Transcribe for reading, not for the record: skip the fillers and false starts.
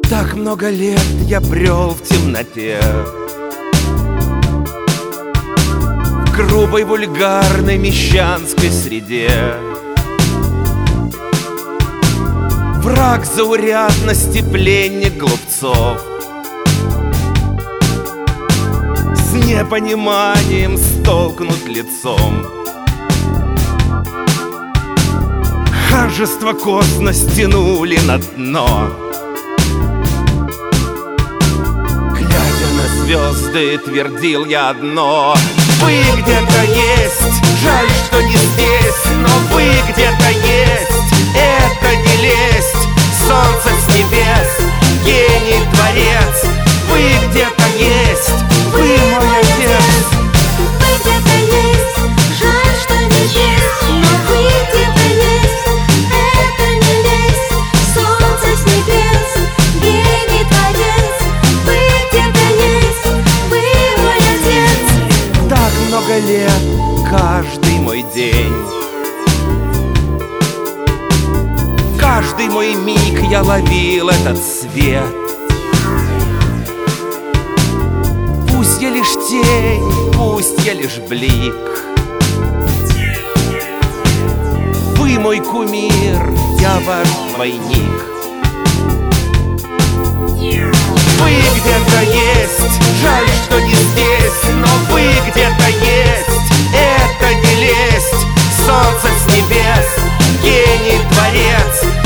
Так много лет я брел в темноте, в грубой, вульгарной мещанской среде. Враг заурядности, пленник глупцов, с непониманием столкнут лицом. Ханжество косно стянули на дно. Глядя на звезды, твердил я одно: вы где-то есть, жаль, что не здесь, но вы где-то есть, это не лесть, солнце с небес, гений, творец. Вы где-то есть, вы мой отец. Вы где-то есть, жаль, что не здесь, но вы где-то есть, это не лесть, солнце с небес, гений, творец. Вы где-то есть, вы мой отец. Так много лет, каждый мой день, каждый мой миг я ловил этот свет. Пусть я лишь тень, пусть я лишь блик, вы мой кумир, я ваш двойник. Вы где-то есть, жаль, что не здесь, но вы где-то есть, это не лесть, солнце с небес, гений, творец.